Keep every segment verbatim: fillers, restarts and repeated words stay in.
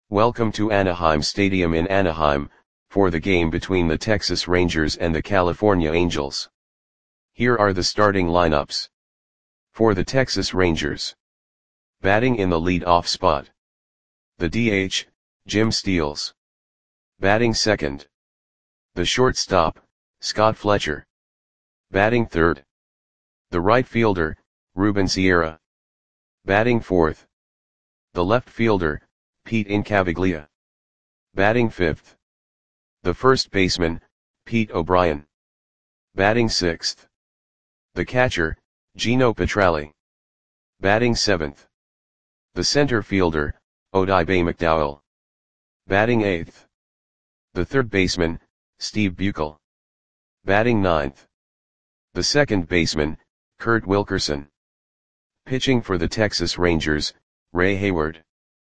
Welcome to Anaheim Stadium in Anaheim, for the game between the Texas Rangers and the California Angels. Here are the starting lineups. For the Texas Rangers. Batting in the lead-off spot. The D H, Jim Steels. Batting second. The shortstop, Scott Fletcher. Batting third. The right fielder, Ruben Sierra. Batting fourth. The left fielder, Pete Incaviglia. Batting fifth. The first baseman, Pete O'Brien. Batting sixth. The catcher, Gino Petralli. Batting seventh. The center fielder, Odibe McDowell. Batting eighth. The third baseman, Steve Buechel. Batting ninth. The second baseman, Kurt Wilkerson. Pitching for the Texas Rangers, Ray Hayward.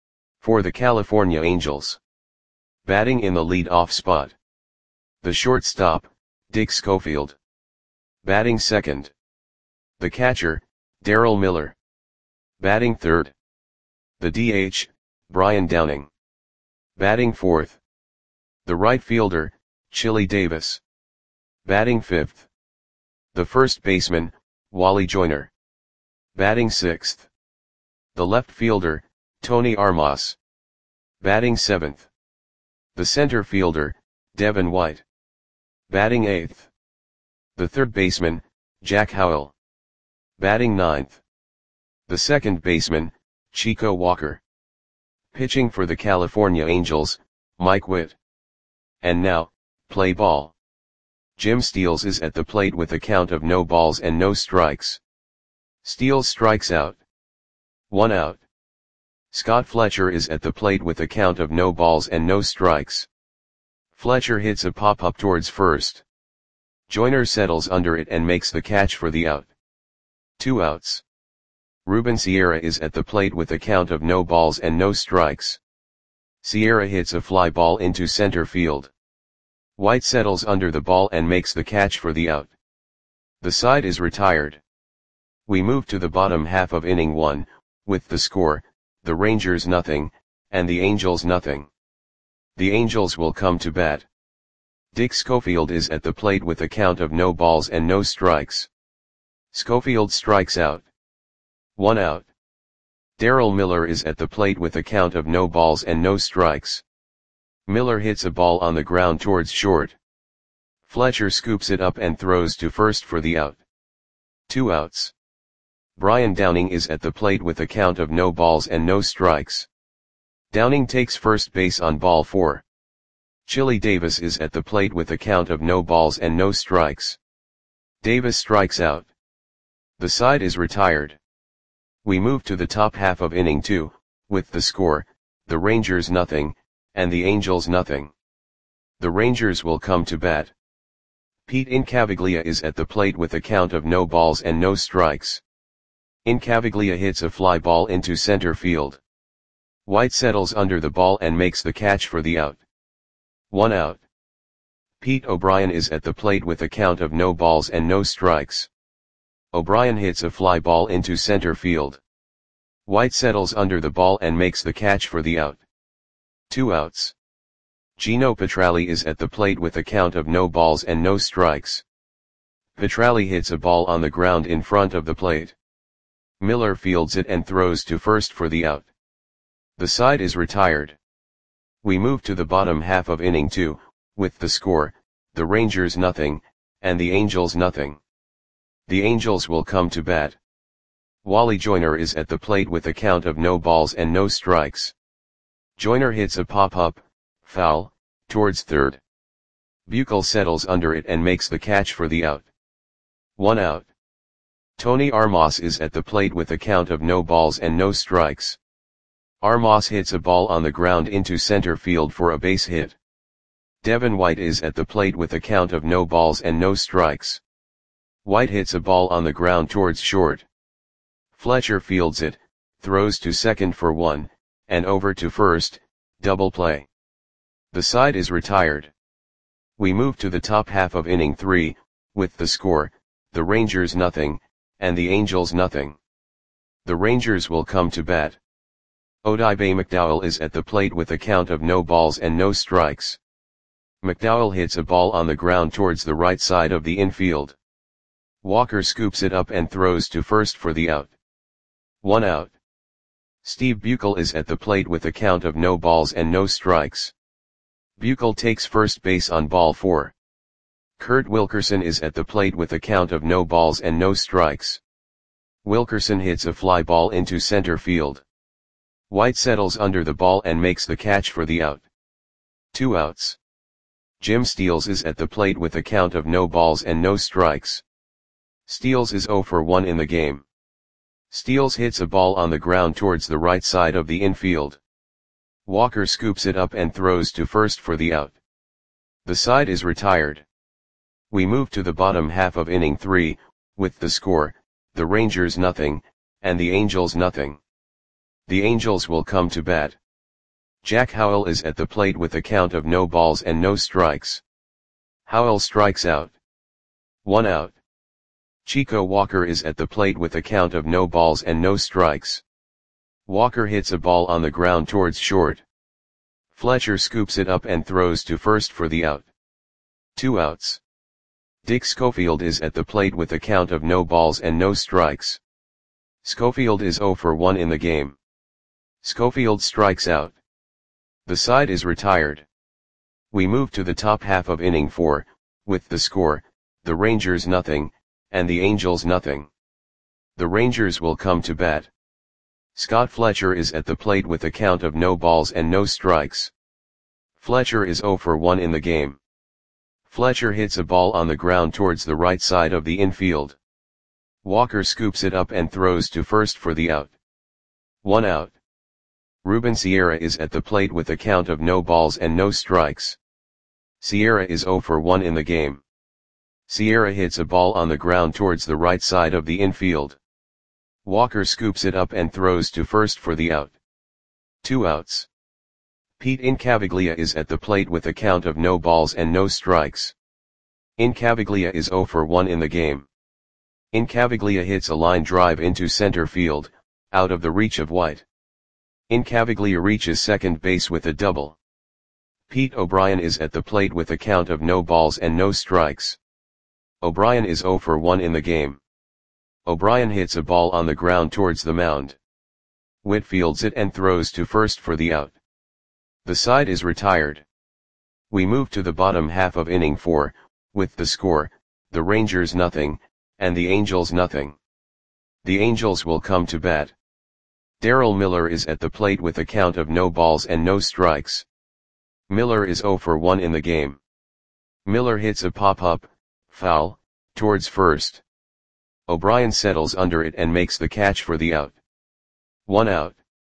For the California Angels. Batting in the lead-off spot. The shortstop, Dick Schofield. Batting second. The catcher, Darryl Miller. Batting third. The D H, Brian Downing. Batting fourth. The right fielder, Chili Davis. Batting fifth. The first baseman, Wally Joyner. Batting sixth. The left fielder, Tony Armas. Batting seventh. The center fielder, Devin White. Batting eighth. The third baseman, Jack Howell. Batting ninth. The second baseman, Chico Walker. Pitching for the California Angels, Mike Witt. And now, play ball. Jim Steels is at the plate with a count of no balls and no strikes. Steels strikes out. One out. Scott Fletcher is at the plate with a count of no balls and no strikes. Fletcher hits a pop-up towards first. Joyner settles under it and makes the catch for the out. Two outs. Ruben Sierra is at the plate with a count of no balls and no strikes. Sierra hits a fly ball into center field. White settles under the ball and makes the catch for the out. The side is retired. We move to the bottom half of inning one, with the score, the Rangers nothing, and the Angels nothing. The Angels will come to bat. Dick Schofield is at the plate with a count of no balls and no strikes. Schofield strikes out. One out. Darryl Miller is at the plate with a count of no balls and no strikes. Miller hits a ball on the ground towards short. Fletcher scoops it up and throws to first for the out. Two outs. Brian Downing is at the plate with a count of no balls and no strikes. Downing takes first base on ball four. Chili Davis is at the plate with a count of no balls and no strikes. Davis strikes out. The side is retired. We move to the top half of inning two, with the score, the Rangers nothing, and the Angels nothing. The Rangers will come to bat. Pete Incaviglia is at the plate with a count of no balls and no strikes. Incaviglia hits a fly ball into center field. White settles under the ball and makes the catch for the out. One out. Pete O'Brien is at the plate with a count of no balls and no strikes. O'Brien hits a fly ball into center field. White settles under the ball and makes the catch for the out. Two outs. Gino Petralli is at the plate with a count of no balls and no strikes. Petralli hits a ball on the ground in front of the plate. Miller fields it and throws to first for the out. The side is retired. We move to the bottom half of inning two, with the score, the Rangers nothing, and the Angels nothing. The Angels will come to bat. Wally Joyner is at the plate with a count of no balls and no strikes. Joyner hits a pop-up, foul, towards third. Buechel settles under it and makes the catch for the out. One out. Tony Armas is at the plate with a count of no balls and no strikes. Armas hits a ball on the ground into center field for a base hit. Devin White is at the plate with a count of no balls and no strikes. White hits a ball on the ground towards short. Fletcher fields it, throws to second for one, and over to first, double play. The side is retired. We move to the top half of inning three, with the score, the Rangers nothing, and the Angels nothing. The Rangers will come to bat. Odibe McDowell is at the plate with a count of no balls and no strikes. McDowell hits a ball on the ground towards the right side of the infield. Walker scoops it up and throws to first for the out. One out. Steve Buechel is at the plate with a count of no balls and no strikes. Buechel takes first base on ball four. Kurt Wilkerson is at the plate with a count of no balls and no strikes. Wilkerson hits a fly ball into center field. White settles under the ball and makes the catch for the out. Two outs. Jim Steels is at the plate with a count of no balls and no strikes. Steels is oh for one in the game. Steels hits a ball on the ground towards the right side of the infield. Walker scoops it up and throws to first for the out. The side is retired. We move to the bottom half of inning three, with the score, the Rangers nothing, and the Angels nothing. The Angels will come to bat. Jack Howell is at the plate with a count of no balls and no strikes. Howell strikes out. One out. Chico Walker is at the plate with a count of no balls and no strikes. Walker hits a ball on the ground towards short. Fletcher scoops it up and throws to first for the out. Two outs. Dick Schofield is at the plate with a count of no balls and no strikes. Schofield is oh for one in the game. Schofield strikes out. The side is retired. We move to the top half of inning four, with the score, the Rangers nothing, and the Angels nothing. The Rangers will come to bat. Scott Fletcher is at the plate with a count of no balls and no strikes. Fletcher is oh for one in the game. Fletcher hits a ball on the ground towards the right side of the infield. Walker scoops it up and throws to first for the out. One out. Ruben Sierra is at the plate with a count of no balls and no strikes. Sierra is oh for one in the game. Sierra hits a ball on the ground towards the right side of the infield. Walker scoops it up and throws to first for the out. Two outs. Pete Incaviglia is at the plate with a count of no balls and no strikes. Incaviglia is oh for one in the game. Incaviglia hits a line drive into center field, out of the reach of White. Incaviglia reaches second base with a double. Pete O'Brien is at the plate with a count of no balls and no strikes. O'Brien is oh for one in the game. O'Brien hits a ball on the ground towards the mound. Whit fields it and throws to first for the out. The side is retired. We move to the bottom half of inning four, with the score, the Rangers nothing, and the Angels nothing. The Angels will come to bat. Darryl Miller is at the plate with a count of no balls and no strikes. Miller is oh for one in the game. Miller hits a pop-up, foul, towards first. O'Brien settles under it and makes the catch for the out. One out.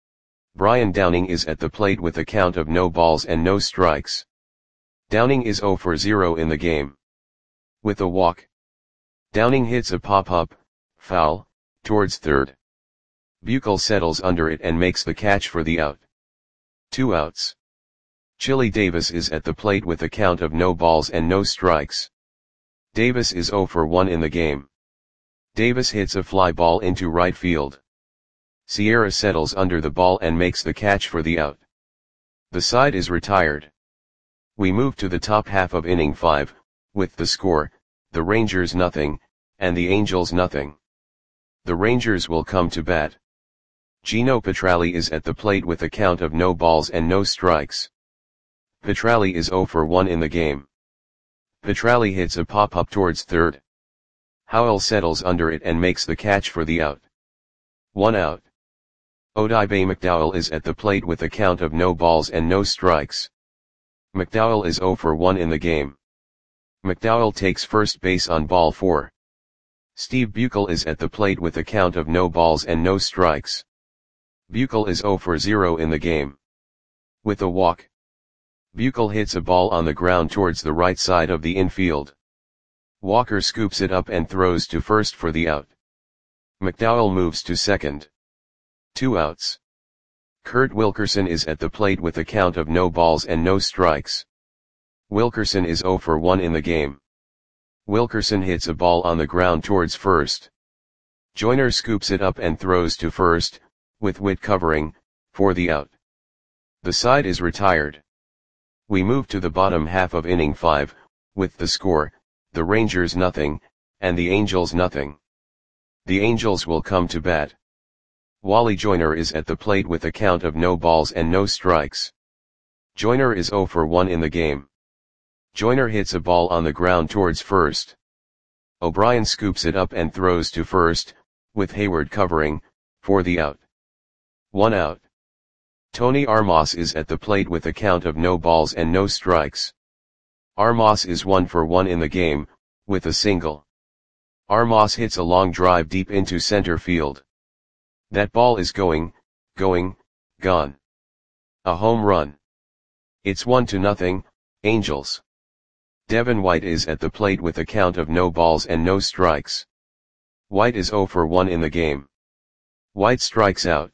Brian Downing is at the plate with a count of no balls and no strikes. Downing is oh for zero in the game. With a walk. Downing hits a pop-up, foul, towards third. Buechel settles under it and makes the catch for the out. Two outs. Chili Davis is at the plate with a count of no balls and no strikes. Davis is oh for one in the game. Davis hits a fly ball into right field. Sierra settles under the ball and makes the catch for the out. The side is retired. We move to the top half of inning five, with the score, the Rangers nothing, and the Angels nothing. The Rangers will come to bat. Gino Petralli is at the plate with a count of no balls and no strikes. Petralli is oh for one in the game. Petralli hits a pop-up towards third. Howell settles under it and makes the catch for the out. One out. Odibe McDowell is at the plate with a count of no balls and no strikes. McDowell is oh for one in the game. McDowell takes first base on ball four. Steve Buechel is at the plate with a count of no balls and no strikes. Buechel is oh for zero in the game. With a walk. Buechel hits a ball on the ground towards the right side of the infield. Walker scoops it up and throws to first for the out. McDowell moves to second. Two outs. Kurt Wilkerson is at the plate with a count of no balls and no strikes. Wilkerson is oh for one in the game. Wilkerson hits a ball on the ground towards first. Joyner scoops it up and throws to first, with Whit covering, for the out. The side is retired. We move to the bottom half of inning five, with the score, the Rangers nothing, and the Angels nothing. The Angels will come to bat. Wally Joyner is at the plate with a count of no balls and no strikes. Joyner is zero for one in the game. Joyner hits a ball on the ground towards first. O'Brien scoops it up and throws to first, with Hayward covering, for the out. One out. Tony Armas is at the plate with a count of no balls and no strikes. Armas is one for one in the game, with a single. Armas hits a long drive deep into center field. That ball is going, going, gone. A home run. It's one to nothing, Angels. Devin White is at the plate with a count of no balls and no strikes. White is zero for one in the game. White strikes out.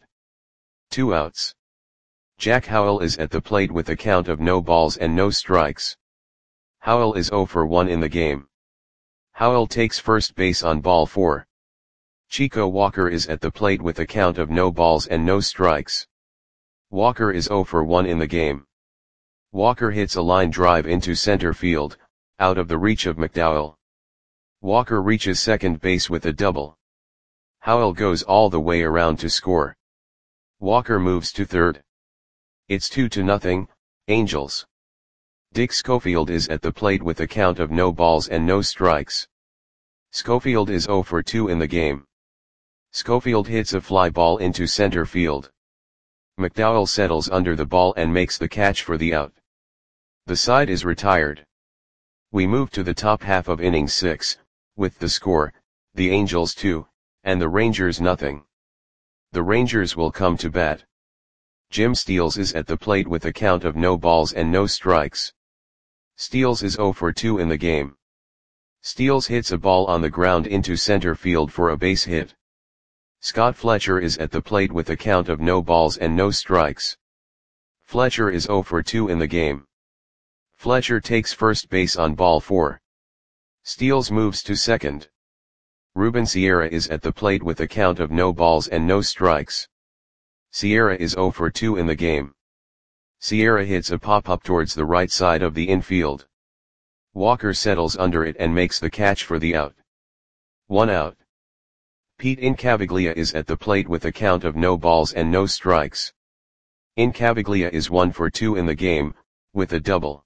Two outs. Jack Howell is at the plate with a count of no balls and no strikes. Howell is zero for one in the game. Howell takes first base on ball four. Chico Walker is at the plate with a count of no balls and no strikes. Walker is zero for one in the game. Walker hits a line drive into center field, out of the reach of McDowell. Walker reaches second base with a double. Howell goes all the way around to score. Walker moves to third. It's two to nothing, Angels. Dick Schofield is at the plate with a count of no balls and no strikes. Schofield is zero for two in the game. Schofield hits a fly ball into center field. McDowell settles under the ball and makes the catch for the out. The side is retired. We move to the top half of inning six, with the score, the Angels two, and the Rangers nothing. The Rangers will come to bat. Jim Steels is at the plate with a count of no balls and no strikes. Steels is zero for two in the game. Steels hits a ball on the ground into center field for a base hit. Scott Fletcher is at the plate with a count of no balls and no strikes. Fletcher is zero for two in the game. Fletcher takes first base on ball four. Steels moves to second. Ruben Sierra is at the plate with a count of no balls and no strikes. Sierra is zero for two in the game. Sierra hits a pop-up towards the right side of the infield. Walker settles under it and makes the catch for the out. One out. Pete Incaviglia is at the plate with a count of no balls and no strikes. Incaviglia is one for two in the game, with a double.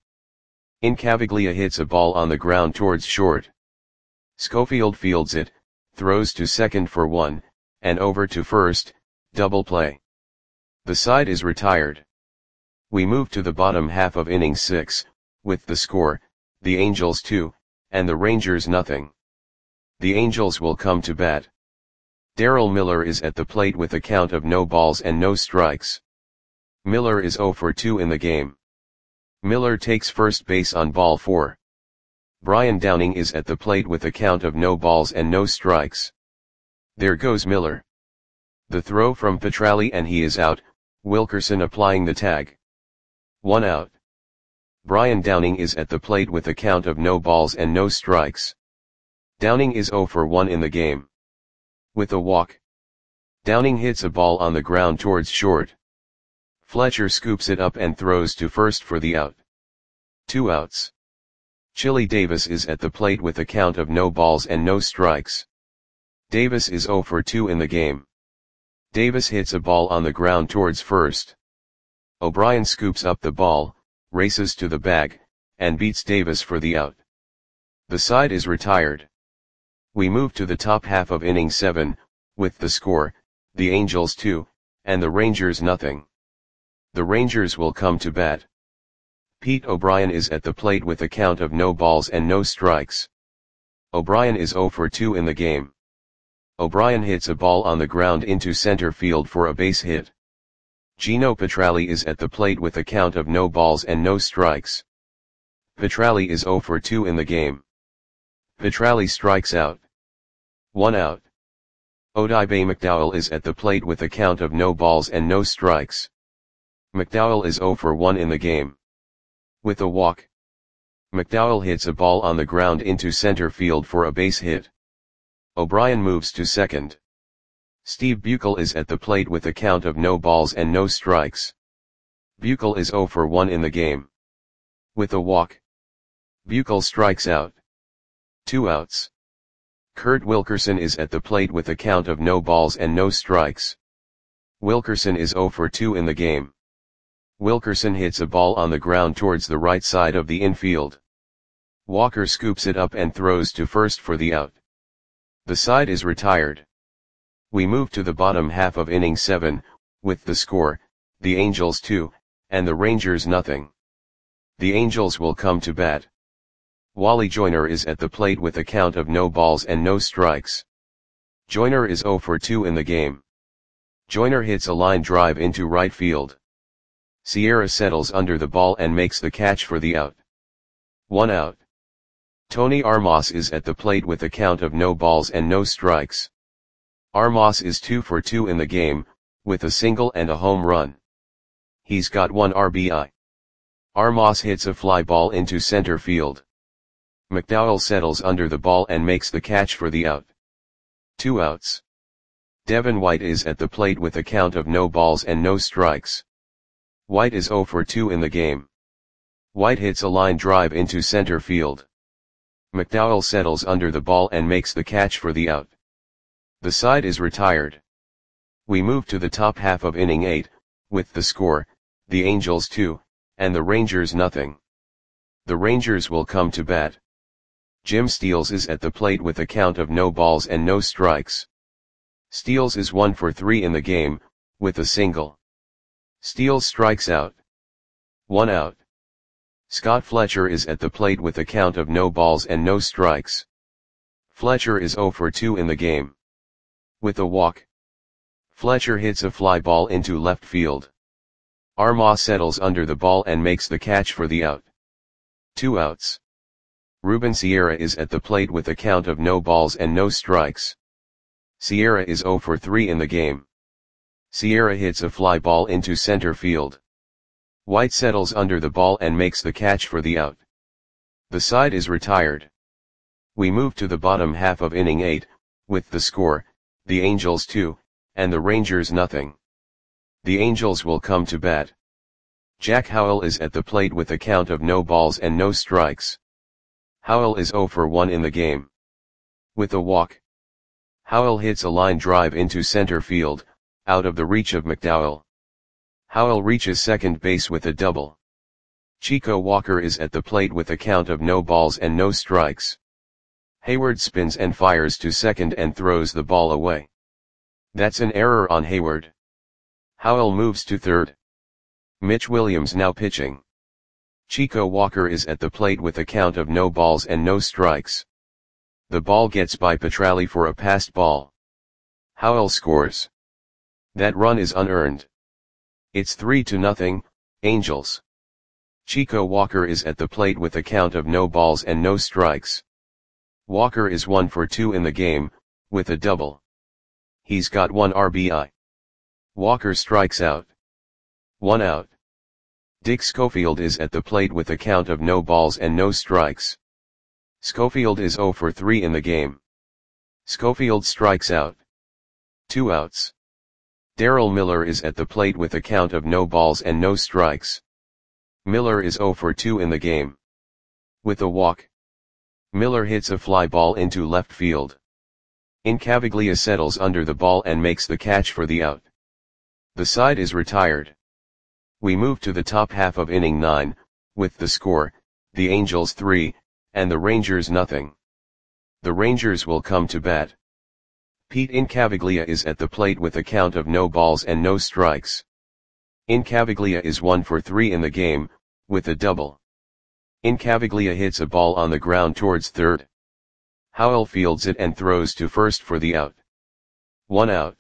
Incaviglia hits a ball on the ground towards short. Schofield fields it, throws to second for one, and over to first, double play. The side is retired. We move to the bottom half of inning six, with the score, the Angels two, and the Rangers nothing. The Angels will come to bat. Darrell Miller is at the plate with a count of no balls and no strikes. Miller is zero for two in the game. Miller takes first base on ball four. Brian Downing is at the plate with a count of no balls and no strikes. There goes Miller. The throw from Petralli and he is out, Wilkerson applying the tag. One out. Brian Downing is at the plate with a count of no balls and no strikes. Downing is zero for one in the game. With a walk. Downing hits a ball on the ground towards short. Fletcher scoops it up and throws to first for the out. Two outs. Chili Davis is at the plate with a count of no balls and no strikes. Davis is zero for two in the game. Davis hits a ball on the ground towards first. O'Brien scoops up the ball, races to the bag, and beats Davis for the out. The side is retired. We move to the top half of inning seven, with the score, the Angels two, and the Rangers nothing. The Rangers will come to bat. Pete O'Brien is at the plate with a count of no balls and no strikes. O'Brien is zero for two in the game. O'Brien hits a ball on the ground into center field for a base hit. Gino Petralli is at the plate with a count of no balls and no strikes. Petralli is zero for two in the game. Petralli strikes out. One out. Odibe McDowell is at the plate with a count of no balls and no strikes. McDowell is zero for one in the game. With a walk. McDowell hits a ball on the ground into center field for a base hit. O'Brien moves to second. Steve Buechel is at the plate with a count of no balls and no strikes. Buechel is zero for one in the game. With a walk. Buechel strikes out. Two outs. Kurt Wilkerson is at the plate with a count of no balls and no strikes. Wilkerson is zero for two in the game. Wilkerson hits a ball on the ground towards the right side of the infield. Walker scoops it up and throws to first for the out. The side is retired. We move to the bottom half of inning seven, with the score, the Angels two, and the Rangers nothing. The Angels will come to bat. Wally Joyner is at the plate with a count of no balls and no strikes. Joyner is zero for two in the game. Joyner hits a line drive into right field. Sierra settles under the ball and makes the catch for the out. One out. Tony Armas is at the plate with a count of no balls and no strikes. Armas is two for two in the game, with a single and a home run. He's got one R B I. Armas hits a fly ball into center field. McDowell settles under the ball and makes the catch for the out. Two outs. Devin White is at the plate with a count of no balls and no strikes. White is zero for two in the game. White hits a line drive into center field. McDowell settles under the ball and makes the catch for the out. The side is retired. We move to the top half of inning eight, with the score, the Angels two, and the Rangers nothing. The Rangers will come to bat. Jim Steels is at the plate with a count of no balls and no strikes. Steels is one for three in the game, with a single. Steels strikes out. One out. Scott Fletcher is at the plate with a count of no balls and no strikes. Fletcher is zero for two in the game. With a walk. Fletcher hits a fly ball into left field. Armas settles under the ball and makes the catch for the out. Two outs. Ruben Sierra is at the plate with a count of no balls and no strikes. Sierra is zero for three in the game. Sierra hits a fly ball into center field. White settles under the ball and makes the catch for the out. The side is retired. We move to the bottom half of inning eight, with the score, the Angels two, and the Rangers nothing. The Angels will come to bat. Jack Howell is at the plate with a count of no balls and no strikes. Howell is zero for one in the game. With a walk. Howell hits a line drive into center field, out of the reach of McDowell. Howell reaches second base with a double. Chico Walker is at the plate with a count of no balls and no strikes. Hayward spins and fires to second and throws the ball away. That's an error on Hayward. Howell moves to third. Mitch Williams now pitching. Chico Walker is at the plate with a count of no balls and no strikes. The ball gets by Petralli for a passed ball. Howell scores. That run is unearned. It's three to nothing, Angels. Chico Walker is at the plate with a count of no balls and no strikes. Walker is one for two in the game, with a double. He's got one R B I. Walker strikes out. One out. Dick Schofield is at the plate with a count of no balls and no strikes. Schofield is zero for three in the game. Schofield strikes out. Two outs. Darryl Miller is at the plate with a count of no balls and no strikes. Miller is zero for two in the game. With a walk. Miller hits a fly ball into left field. Incaviglia settles under the ball and makes the catch for the out. The side is retired. We move to the top half of inning nine, with the score, the Angels three, and the Rangers nothing. The Rangers will come to bat. Pete Incaviglia is at the plate with a count of no balls and no strikes. Incaviglia is one for three in the game, with a double. Incaviglia hits a ball on the ground towards third. Howell fields it and throws to first for the out. One out.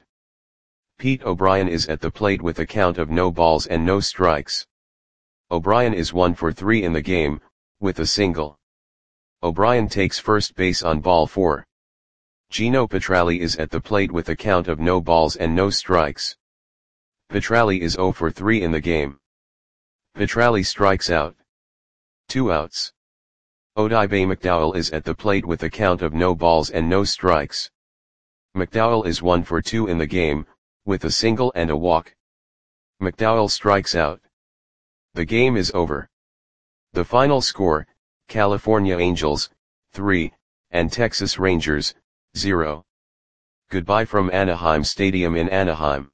Pete O'Brien is at the plate with a count of no balls and no strikes. O'Brien is one for three in the game, with a single. O'Brien takes first base on ball four. Gino Petralli is at the plate with a count of no balls and no strikes. Petralli is zero for three in the game. Petralli strikes out. Two outs. Odibe McDowell is at the plate with a count of no balls and no strikes. McDowell is one for two in the game, with a single and a walk. McDowell strikes out. The game is over. The final score, California Angels, three, and Texas Rangers, zero. Goodbye from Anaheim Stadium in Anaheim.